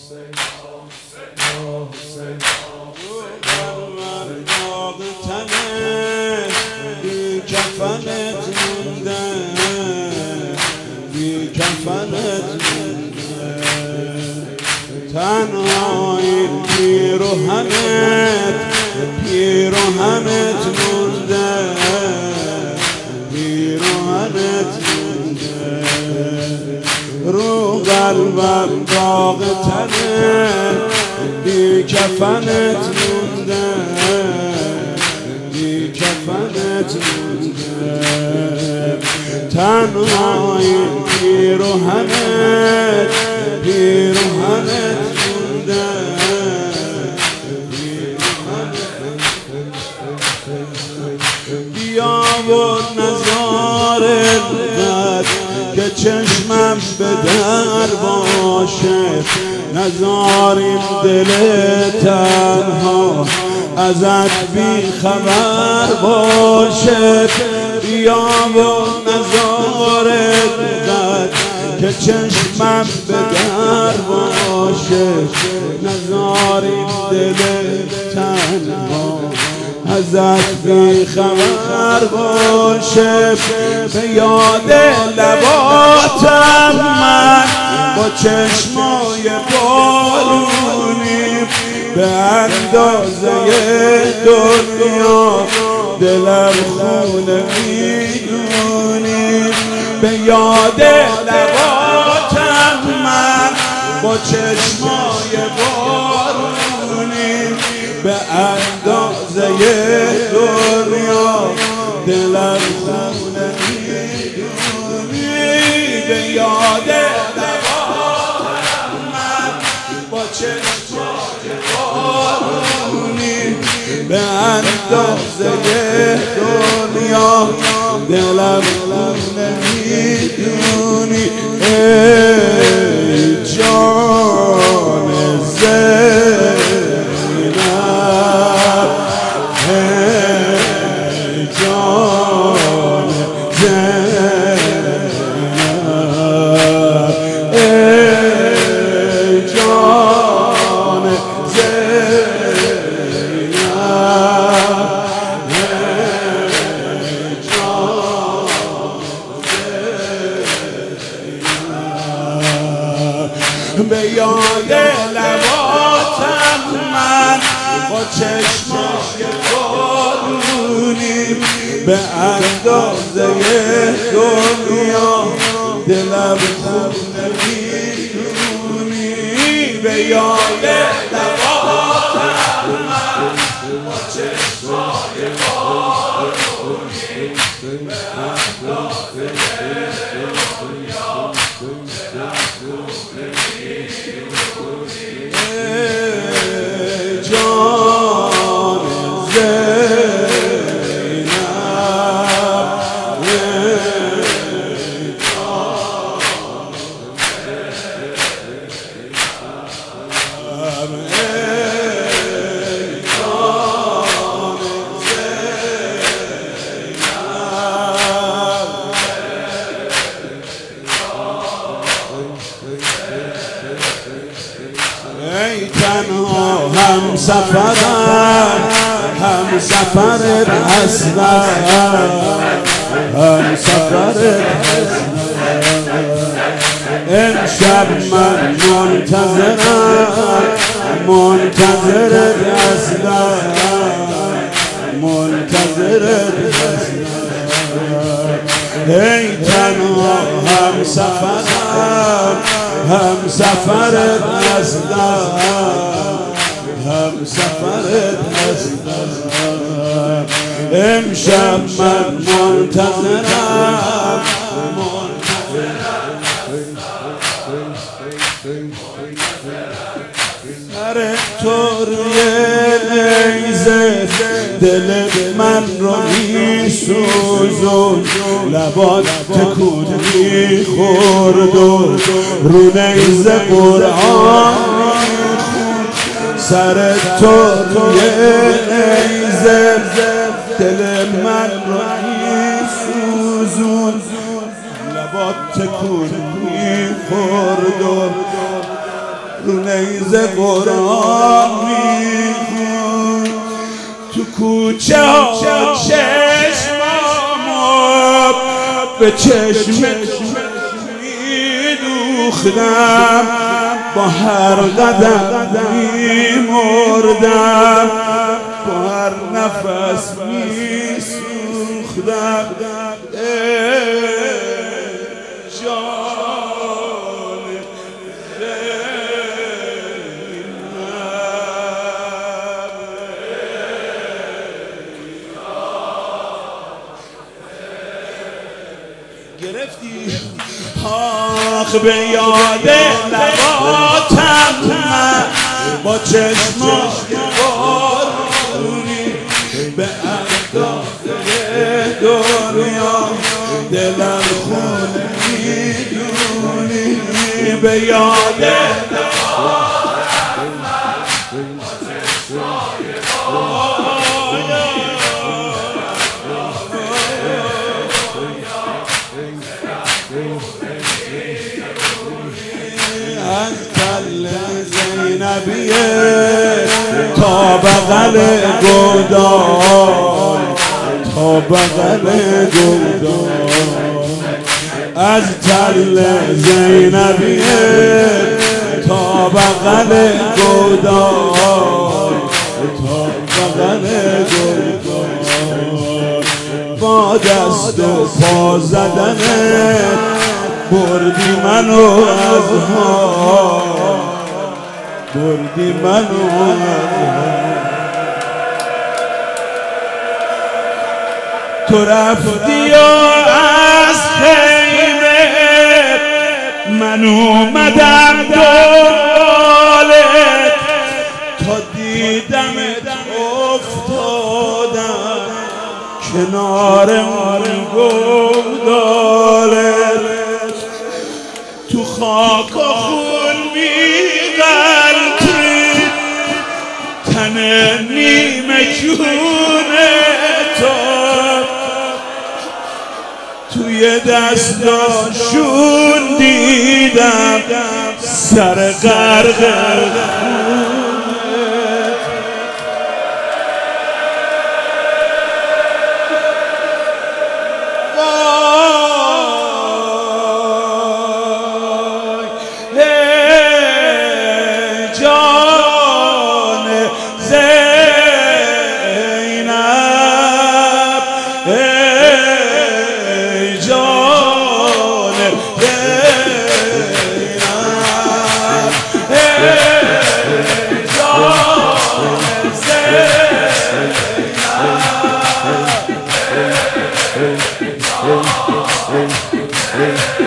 داغ تنت بی کفنت مونده، بی کفنت مونده، تنهایی پیروهنت مونده، پیروهنت مونده، رو قلبم داغ تنت بی کفنت مونده، بی کفنت مونده، تنهایی پیروهنت مونده، بیا و نظارت بد که چشمم به در باشه، نذاریم دل تنها ازت بی خبر باشه، بیا و نظارت بد که چشمم به در باشه، نذاریم دل تنها ازت بی خبر باشه، به یاد لباتم من با چشمای بارونی، به اندازه دنیا دلم خونه میدونی، به یاد لباتم من با چشمای بارونی، به اندازه دنیا دلم خونه میدونی، به یاد لباتم من با چشمای بارونی، به اندازه دنیا دلم خونه میدونی، ای جان زینب، ای جان زینب، ای جان زینب، ای جان زینب، به یاد لباتم من با چشمای بارونی، به اندازه دنیا دلم خونه میدونی، به یاد لباتم من با چشمای بارونی، به اندازه دنیا دلم خونه میدونی، ای جان زینب، ای جان ای تنها هم سفرت هستم، هم سفرت هستم، امشب من منتظرت هستم، منتظرت هستم، ای تنها هم سفرت هستم، هم سفرت هستم، امشب من منتظرم، سر تو روی نیزه دل من رو میسوزون، لبات تکون میخورد و رو نیزه قرآن میخوند، سر تو روی نیزه دل من رو میسوزون، لبات تکون میخورد و رو نیزه قرآن میخون تو کوچه ها چشمام به چشمت میدوختم با هر قدم میمردم با هر نفس میسوختم گرفتی آخ به یاد لباتم من با چشمای بارونی به اندازه دنیا دلم خونه میدونی به یاد لباتم من با چشمای از کل زینبیه تا بغل گودال تا بغل گودال از تل زینبیه تا بغل گودال تا بغل گودال با دست و پا زدنه بردی منو از ها بردی منو از ها تو رفتی و از خیمه من اومدم دنبالت تا دیدمت افتادم کنار اون گودالت تو خاک و خون می‌غلطید تن نیمه جونه تو توی دستاشون دیدم سر غرق Hey.